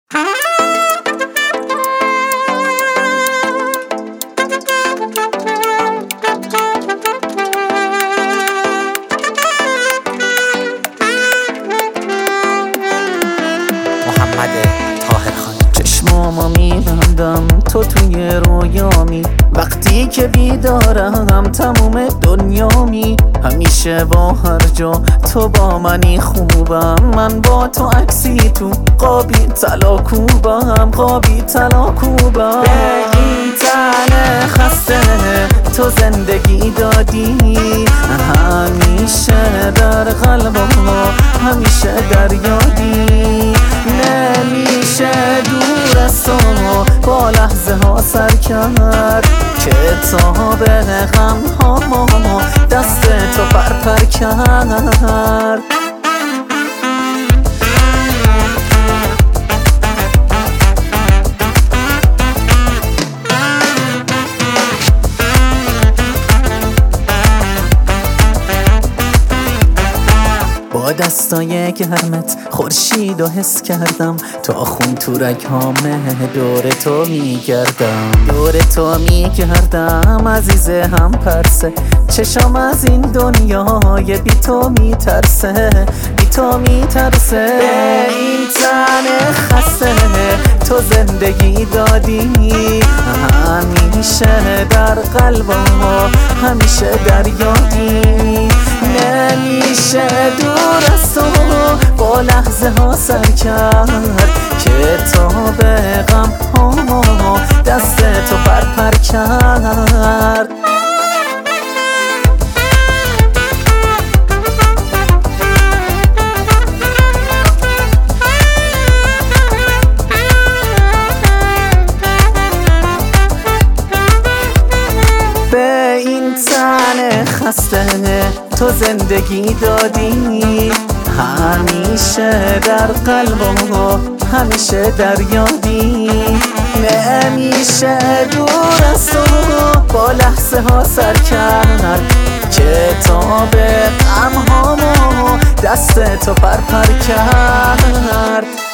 چشمامو میبندم تو توی رویامی، وقتی که بیدارم تموم دنیامی. همیشه با هر جا تو با منی خوبم، من با تو عکسی تو قابی طلا کوبم، قابی طلا کوبم. به این تن خسته تو زندگی دادی، همیشه در قلبم همیشه در یادی. نمیشه دور از تو با لحظه ها سر کرد، کتاب غم ها دست تو پر کرد. با دستای گرمت خورشید و حس کردم، تا خون تو رگ‌هامه دور تو میگردم، دور تو میگردم عزیزه هم پرسه. چشم از این دنیای بی تو میترسه، بی تو میترسه. به این تن خسته تو زندگی دادی، همیشه در قلبم همیشه در یادی. نمیشه دور از تو با لحظه ها سر کرد، کتاب غم ها دست تو پر کرد. به این تن خسته تو زندگی دادی، همیشه در قلبم همیشه در یادی. نمیشه دور از تو با لحظه ها سر کرد، کتاب غم هامو دست تو پر کرد.